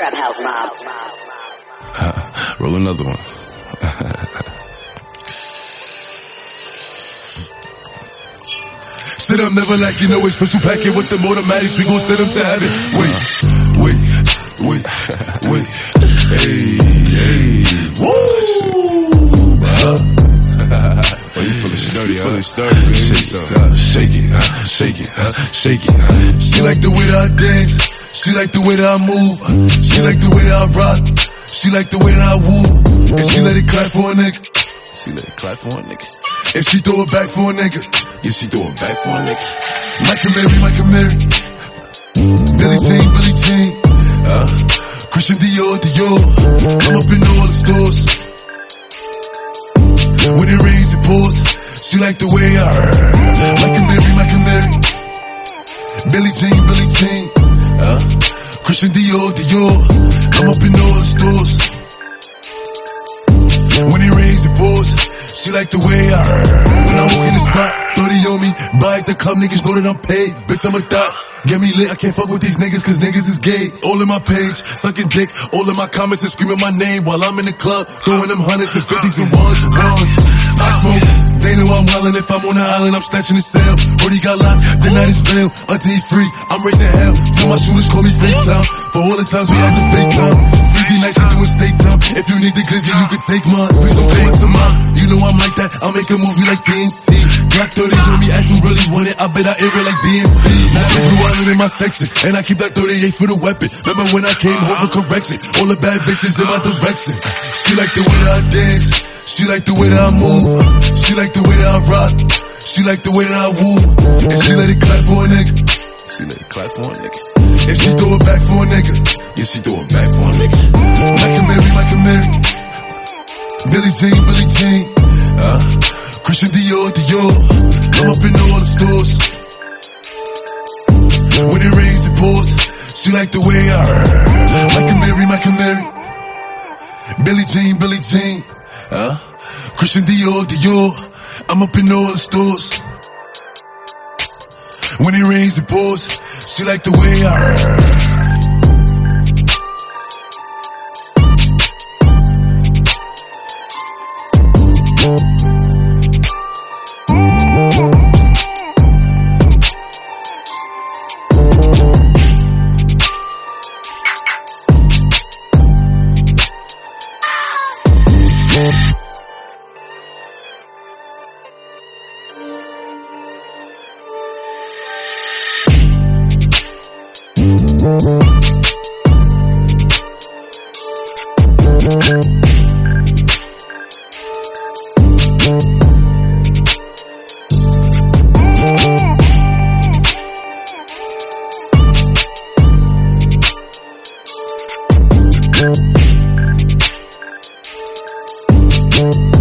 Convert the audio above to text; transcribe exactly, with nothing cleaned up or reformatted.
Trap House Mob. Uh, roll another one. Sit up, never like you know it's special packet with the automatics. We gon' send them to heaven. Wait, wait, wait, wait. Hey, hey, woo! Oh, you feeling sturdy, huh? Feeling sturdy, baby. Shake it, uh, shake it, uh, shake it, uh, shake it. She like the way that I dance. She like the way that I move. She like the way that I rock. She like the way that I woo. And she let it clap for a nigga. She let it clap for a nigga. And she throw it back for a nigga. Yeah, she throw it back for a nigga. Michael Mary, Michael Mary. Billie Jean, Billie Jean. Uh, Christian Dior, Dior. I'm up in all the stores. When it rains, it pours. She like the way I heard. Michael Mary, Michael Mary. Billie Jean, Billie Jean. Uh, Christian Dior, Dior. I'm up in all the stores. When it rains, it pours. She like the way I heard. When I walk in the spot, thirty on me. Buy the cup, niggas know that I'm paid. Bitch, I'm a thot. Get me lit, I can't fuck with these niggas cause niggas is gay. All in my page, sucking dick. All in my comments and screaming my name while I'm in the club. Throwing them hundreds and fifties and ones and ones. I smoke, they know I'm wildin'. If I'm on the island, I'm snatching the cell. Already got locked, the night is bail. Until he free, I'm raising hell. Till my shooters call me FaceTime. For all the times we had to FaceTime. Freaky nights to do a state time. If you need the glizzy, you can take mine. Please don't come up to mine. You know I'm like that, I'll make a movie like T N T. Black thirty do me, ask who really want it. I bet I air it like B M B. Now the blue island in my section. And I keep that thirty-eight for the weapon. Remember when I came home for correction? All the bad bitches in my direction. She like the way that I dance. She like the way that I move. She like the way that I rock. She like the way that I woo. And she let it clap for a nigga. She let it clap for a nigga. And she throw it back for a nigga. Yeah, she throw it back for a nigga. Michael Mary, Michael Mary. Billie Jean, Billie Jean. Uh, Christian Dior, Dior. I'm up in all the stores. When it rains, it pours. She like the way I heard. Michael Mary, Michael Mary. Billie Jean, Billie Jean. Uh, Christian Dior, Dior. I'm up in all the stores. When it rains, it pours. She like the way I heard. Thank